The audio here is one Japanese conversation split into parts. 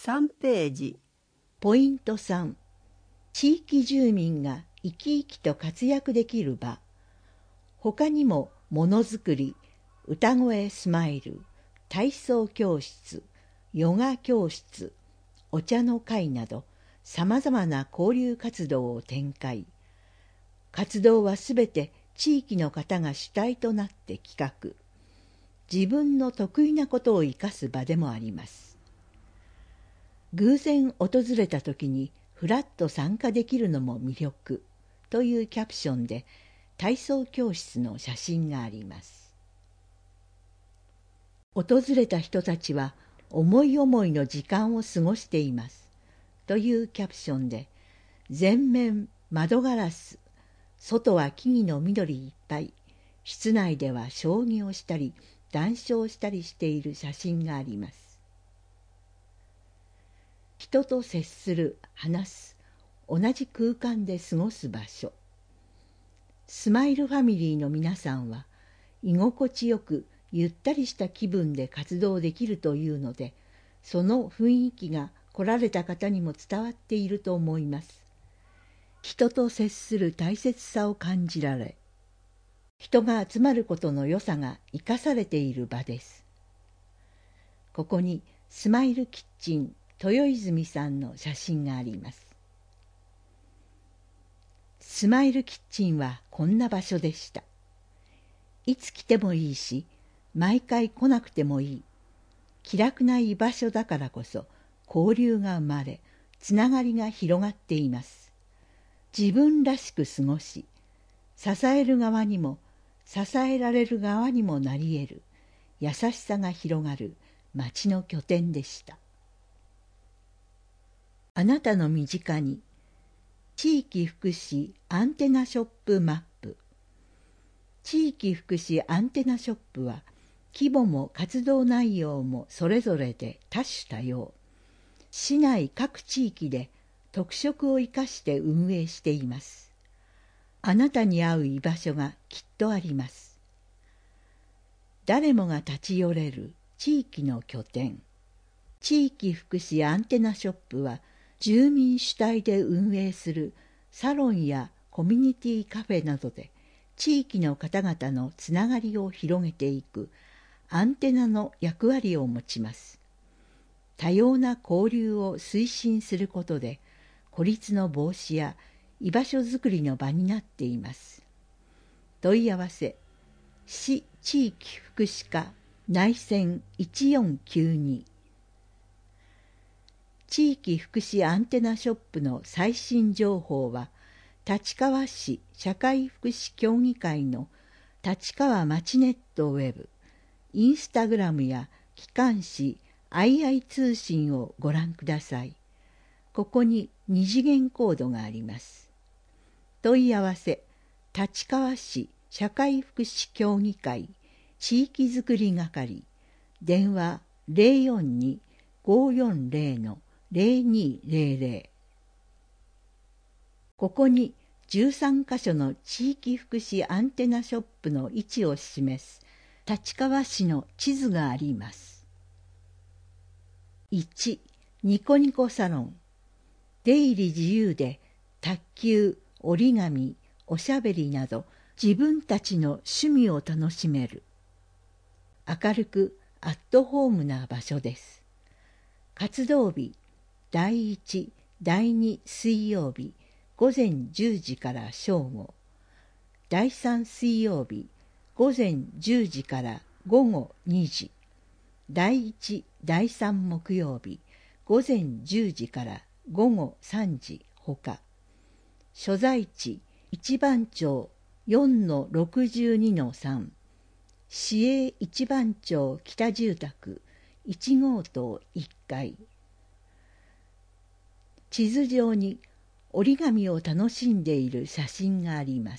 3ページ。 ポイント3、地域住民が生き生きと活躍できる場。他にもものづくり、歌声スマイル、体操教室、ヨガ教室、お茶の会などさまざまな交流活動を展開。活動はすべて地域の方が主体となって企画。自分の得意なことを生かす場でもあります。偶然訪れた時にふらっと参加できるのも魅力というキャプションで体操教室の写真があります。訪れた人たちは思い思いの時間を過ごしていますというキャプションで、全面窓ガラス、外は木々の緑いっぱい、室内では将棋をしたり談笑したりしている写真があります。人と接する、話す、同じ空間で過ごす場所。スマイルファミリーの皆さんは居心地よくゆったりした気分で活動できるというので、その雰囲気が来られた方にも伝わっていると思います。人と接する大切さを感じられ、人が集まることの良さが生かされている場です。ここにスマイルキッチン豊泉さんの写真があります。スマイルキッチンはこんな場所でした。いつ来てもいいし、毎回来なくてもいい。気楽な居場所だからこそ交流が生まれ、つながりが広がっています。自分らしく過ごし、支える側にも支えられる側にもなり得る優しさが広がる町の拠点でした。あなたの身近に地域福祉アンテナショップマップ。地域福祉アンテナショップは規模も活動内容もそれぞれで多種多様。市内各地域で特色を生かして運営しています。あなたに合う居場所がきっとあります。誰もが立ち寄れる地域の拠点。地域福祉アンテナショップは住民主体で運営するサロンやコミュニティカフェなどで地域の方々のつながりを広げていくアンテナの役割を持ちます。多様な交流を推進することで孤立の防止や居場所づくりの場になっています。問い合わせ市地域福祉課内線1492。地域福祉アンテナショップの最新情報は立川市社会福祉協議会の立川まちネットウェブ、インスタグラムや機関紙II通信をご覧ください。ここに2次元コードがあります。問い合わせ立川市社会福祉協議会地域づくり係、電話042-540-0200。ここに13カ所の地域福祉アンテナショップの位置を示す立川市の地図があります。1、ニコニコサロン。出入り自由で卓球、折り紙、おしゃべりなど自分たちの趣味を楽しめる。明るくアットホームな場所です。活動日、第1、第2水曜日午前10時から正午。第3水曜日午前10時から午後2時。第1、第3木曜日午前10時から午後3時ほか。所在地一番町 4-62-3、市営一番町北住宅1号棟1階。地図上に折り紙を楽しんでいる写真があります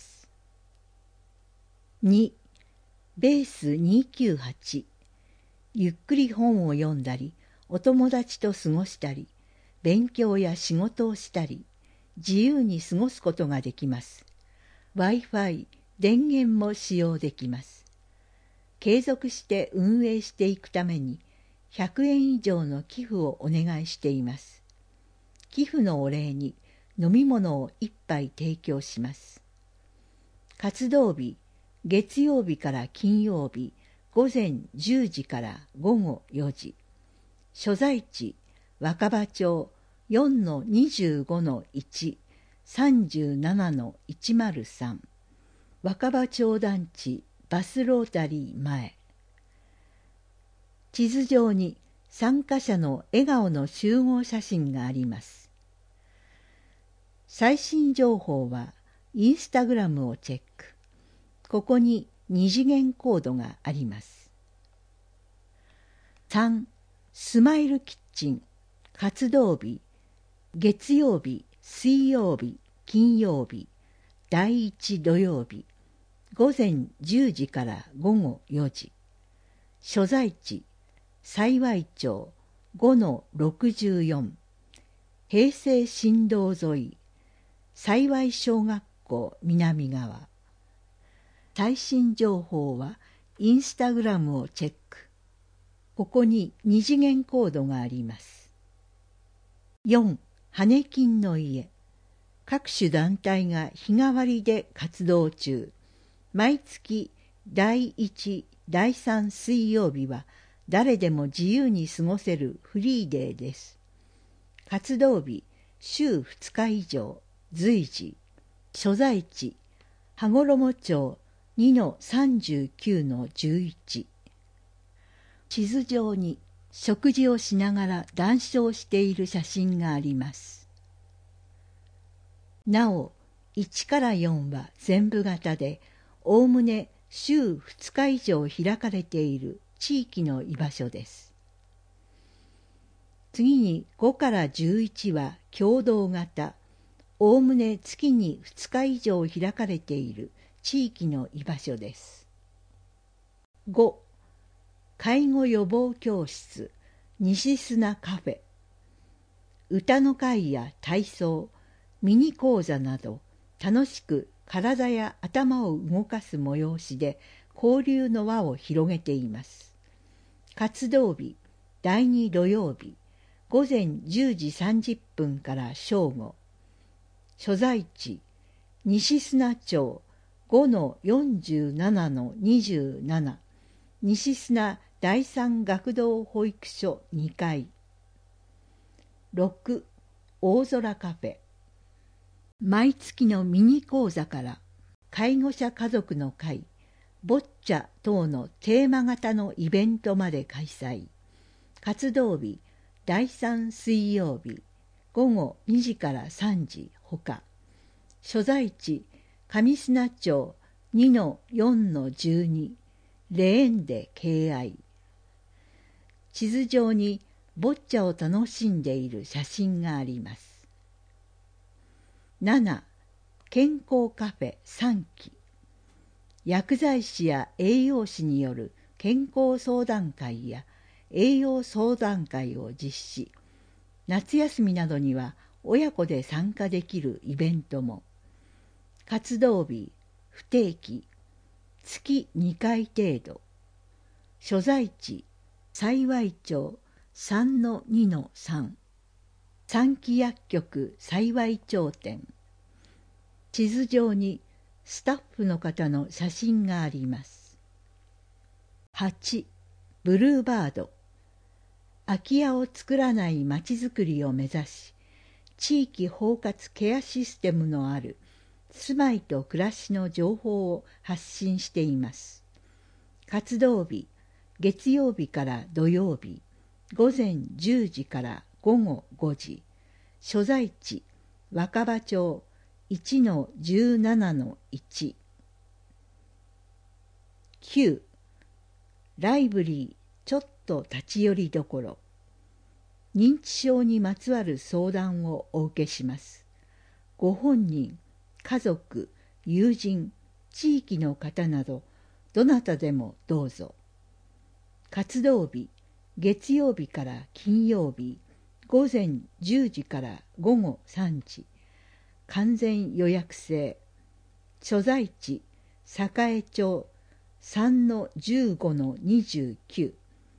。2、ベース298。ゆっくり本を読んだり、お友達と過ごしたり、勉強や仕事をしたり、自由に過ごすことができます。Wi-Fi、電源も使用できます。継続して運営していくために、 100円以上の寄付をお願いしています。寄付のお礼に飲み物を1杯提供します。活動日、月曜日から金曜日、午前10時から午後4時。所在地、若葉町 4-25-1、37-103。若葉町団地バスロータリー前。地図上に参加者の笑顔の集合写真があります。最新情報はインスタグラムをチェック。ここに2次元コードがあります。3. スマイルキッチン活動日、月曜日、水曜日、金曜日、第1土曜日、午前10時から午後4時。所在地、幸町 5-64。平成新道沿い、幸小学校南側。最新情報はインスタグラムをチェック。ここに2次元コードがあります。4. 羽金の家。各種団体が日替わりで活動中。毎月第1、第3水曜日は誰でも自由に過ごせるフリーデーです。活動日、週2日以上、随時。所在地、羽衣町 2-39-11。地図上に食事をしながら談笑している写真があります。なお、1から4は全部型で、おおむね週2日以上開かれている地域の居場所です。次に5から11は共同型、おおむね月に2日以上開かれている地域の居場所です。5. 介護予防教室西砂カフェ。歌の会や体操、ミニ講座など楽しく体や頭を動かす催しで交流の輪を広げています。活動日、第2土曜日、午前10時30分から正午。所在地、西砂町 5-47-27。西砂第三学童保育所2階。6. 大空カフェ。毎月のミニ講座から介護者家族の会、ボッチャ等のテーマ型のイベントまで開催。活動日、第3水曜日、午後2時から3時ほか。所在地、上砂町 2-4-12。レーンで敬愛。地図上にボッチャを楽しんでいる写真があります。7. 健康カフェ3期。薬剤師や栄養士による健康相談会や栄養相談会を実施。夏休みなどには親子で参加できるイベントも。活動日、不定期、月2回程度。所在地、幸町 3-2-3。三期薬局幸町店。地図上にスタッフの方の写真があります。8. ブルーバード。空き家を作らないまちづくりを目指し、地域包括ケアシステムのある住まいと暮らしの情報を発信しています。活動日、月曜日から土曜日、午前10時から午後5時。所在地、若葉町 1-17-1。9. ライブリーちょっと立ち寄りどころ。認知症にまつわる相談をお受けします。ご本人、家族、友人、地域の方など、どなたでもどうぞ。活動日、月曜日から金曜日、午前10時から午後3時。完全予約制。所在地、栄町 3-15-29。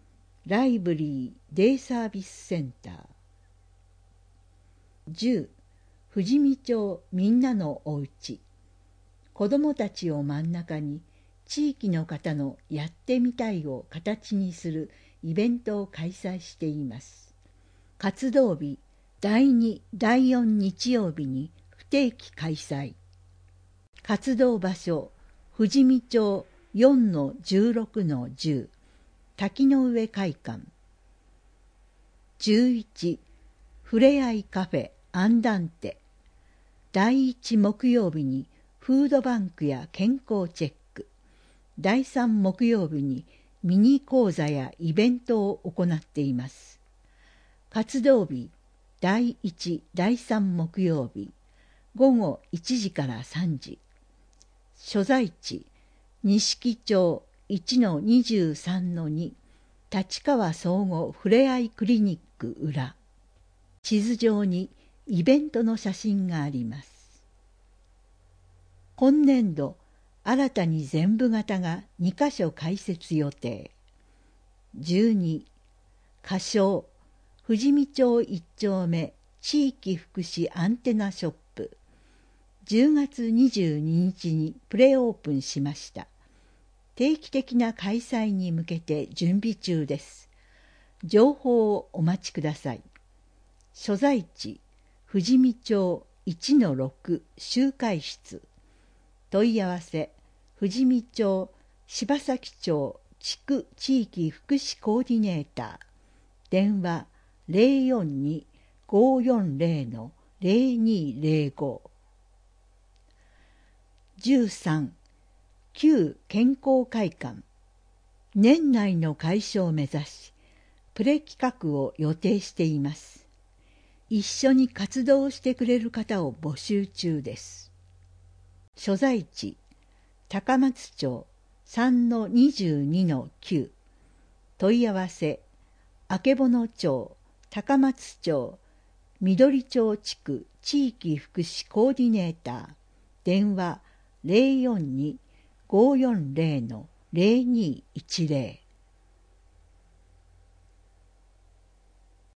ライブリーデイサービスセンター。10富士見町みんなのおうち。子どもたちを真ん中に地域の方のやってみたいを形にするイベントを開催しています。活動日第2、第4日曜日に不定期開催。活動場所富士見町 4-16-10 滝の上会館。11ふれあいカフェアンダンテ。第1木曜日にフードバンクや健康チェック。第3木曜日にミニ講座やイベントを行っています。活動日第1、第3木曜日午後1時から3時。所在地錦町 1-23-2 立川総合ふれあいクリニック裏。地図上にイベントの写真があります。今年度新たに全部型が2カ所開設予定。12仮称富士見町1丁目地域福祉アンテナショップ。10月22日にプレオープンしました。定期的な開催に向けて準備中です。情報をお待ちください。所在地富士見町 1-6 集会室。問い合わせ富士見町柴崎町地区地域福祉コーディネーター。電話 042-540-0205。13旧健康会館。年内の開所を目指しプレ企画を予定しています。一緒に活動してくれる方を募集中です。所在地高松町 3-22-9。問い合わせあけぼの町高松町緑町地区地域福祉コーディネーター。電話 042-540-0210。